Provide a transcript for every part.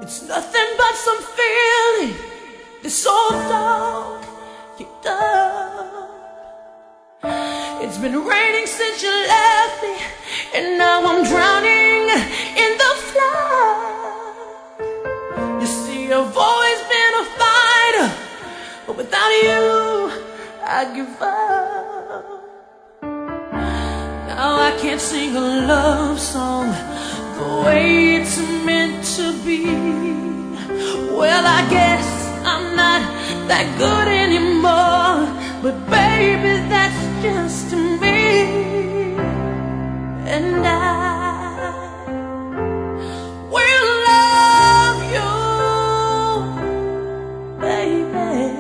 It's nothing but some feeling this so dog kicked up. It's been raining since you left me, and now I'm drowning in the flood. You see, I've always been a fighter, but without you, I give up. Now I can't sing a love song the way it's meant to be. Well, I guess I'm not that good anymore, but baby, that's just me. And I will love you, baby.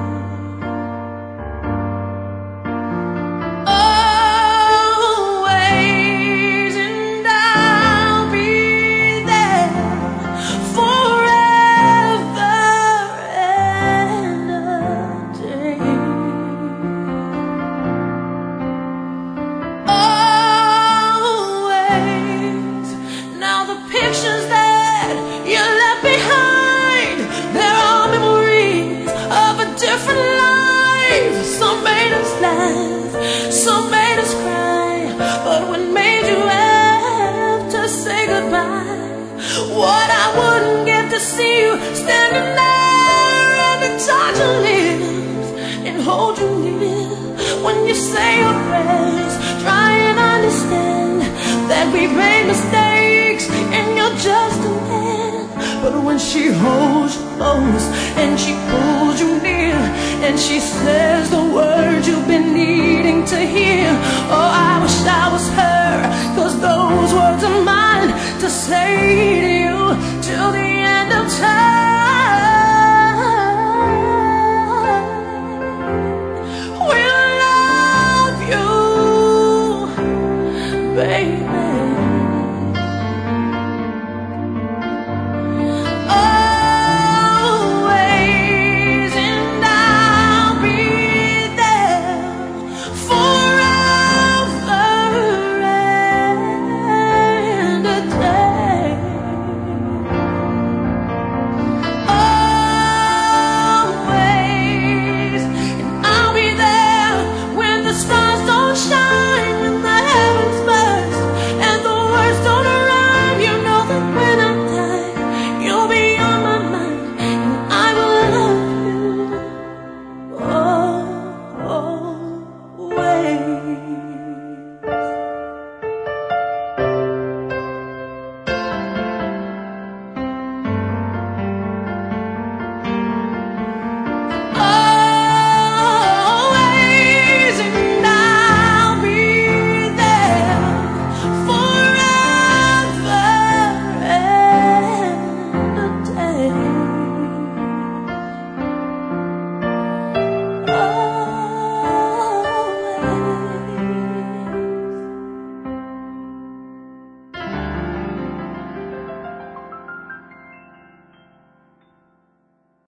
Some made us cry, but what made you have to say goodbye? What I wouldn't get to see you standing there and to touch your lips and hold you near when you say your prayers. Try and understand that we made mistakes and you're just a man. But when she holds you close and she pulls you near and she says the words you've been needing to hear, oh, I wish I was her, 'cause those words are mine to say